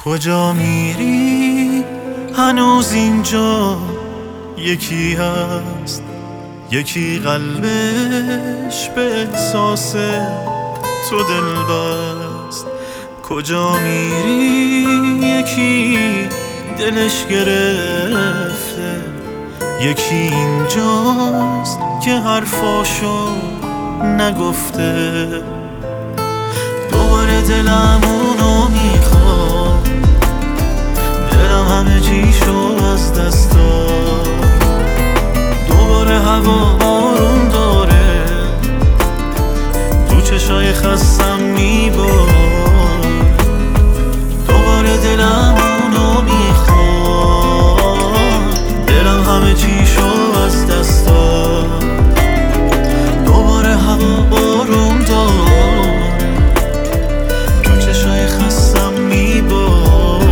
کجا میری؟ هنوز اینجا یکی هست، یکی قلبش به احساس تو دل بست. کجا میری؟ یکی دلش گرفته، یکی اینجاست که حرفاشو نگفته. دوباره دلم اونو میخواد، دلم همه چیشو از دست داد. دوباره هوا بارون داره، تو چشای خستم میبار. دوباره دلم اونو میخواد، دلم همه چیشو از دست داد. دوباره هوا بارون داره، تو چشای خستم میبار.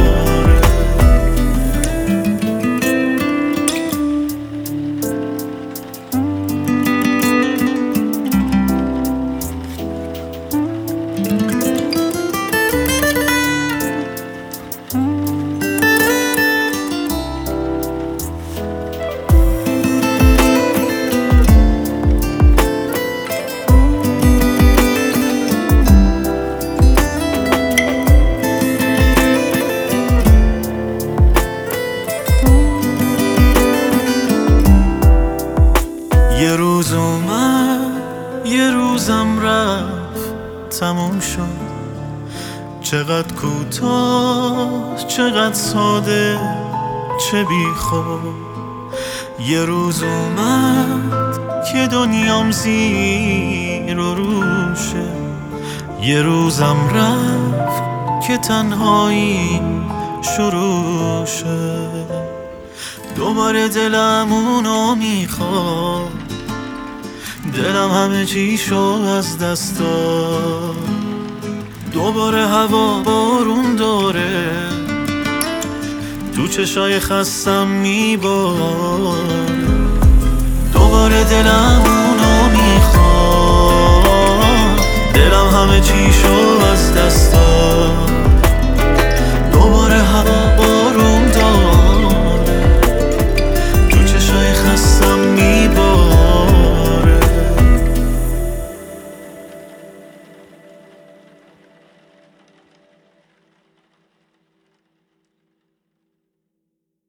یه روز اومد، یه روزم رفت، تموم شد. چقدر کوتاه، چقدر ساده، چه بیخود. یه روز اومد که دنیام زیر و روشه، یه روزم رفت که تنهایی شروع شه. دوباره دلم اونو میخواد، دلم همه چیشو از دست داد. دوباره هوا بارون داره، تو چشای خستم میبار. دوباره دلم اونو میخواد، دلم همه چیشو از دست